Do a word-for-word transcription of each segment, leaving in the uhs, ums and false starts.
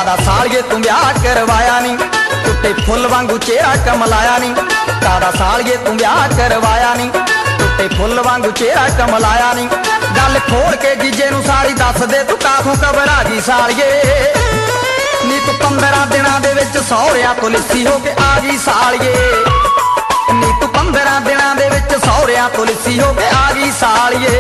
कादा सालिए तू ब्याह करवाया नी, टुटे फुल वांगू चेहरा कमलाया नी। कादा सालिए तू ब्याह करवाया नी, टुटे फुल वांगू चेहरा कमलाया नी। गल खोल के जीजे नू सारी दस दे तू काथों घबरा गई सालिए नी। तू पंद्रह दिनां दे विच सौहरिया तो लिस्सी हो के आ गई सालिए नी। तू पंद्रह दिनां दे विच सौहरिया तो लिस्सी हो के आ गई सालिए।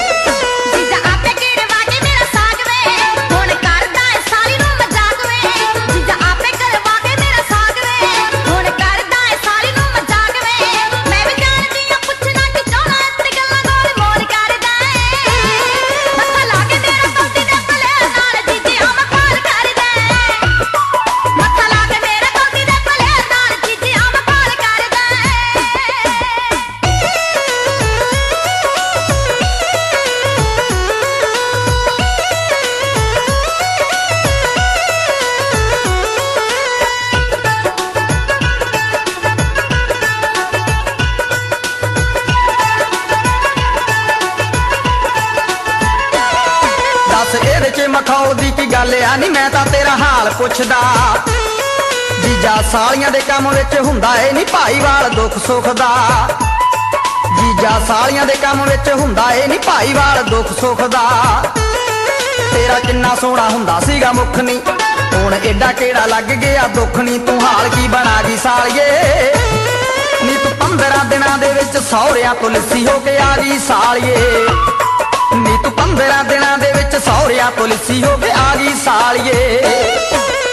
मखौल दी की गल आ नी, मैं तां तेरा हाल पुछदा। जीजा सालियां दे काम विच हुंदा ए नी भाईवाल दुख सुख दा। जीजा सालियां दे काम विच हुंदा ए नी भाईवाल दुख सुख दा। तेरा किन्ना सोहना हुंदा सीगा मुख नी, हुण एडा केड़ा लग गया दुख नी। तू हाल की बना गई सालिए नी। तू पंद्रह दिनां दे विच सौहरिया तो लिस्सी हो के आ गई सालिए नी। तू पंद्रह दिनां दे विच सौहरिया तो लिस्सी हो के आ गई सालिए।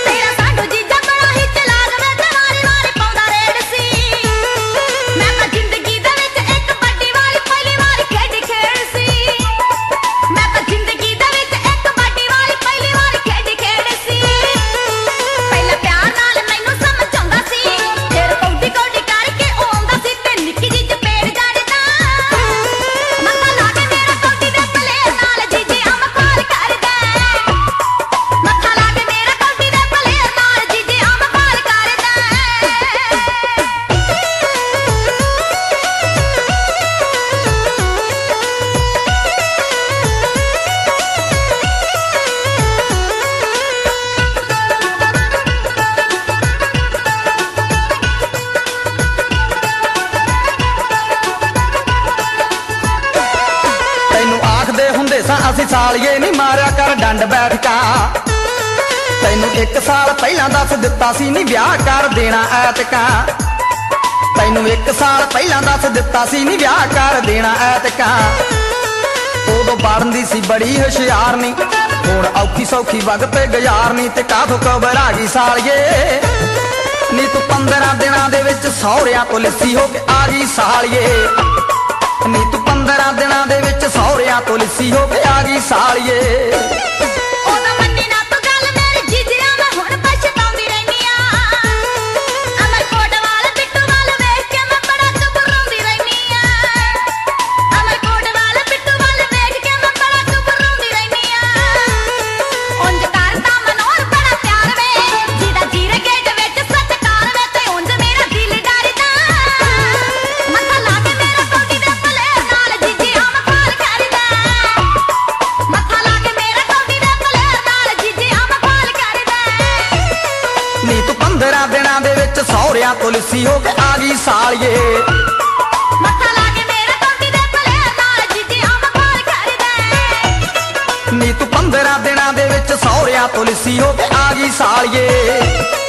असी सालिए नी मारिया कर डंड बैठका, तैनू एक साल पहला दस दिता सी नी ब्याह कर देना ऐतका। तैनू एक साल पहला दस दिता सी नी ब्याह कर देना ऐतका। उदों बनदी सी बड़ी हुशियार नी, हुण औखी सौखी वक्त गुजार नी। ते काथों घबरा गई सालिए नी। तू पंद्रह दिनां दे विच सौहरिया तो लिस्सी हो के आ गई सालिए नी। तू पंद्रह दिनां दे विच सौहरिया तो लिस्सी हो के आ गई सालिए। पंद्रह दिनां दे विच सौहरिया तो लिस्सी हो के आ गई सालिए। मत्था ला के मेरा कोटी दे भले नाल जीजी आ मखौल करदा नी। तू पंद्रह दिनां दे विच सौहरिया तो लिस्सी हो के आ गई सालिए।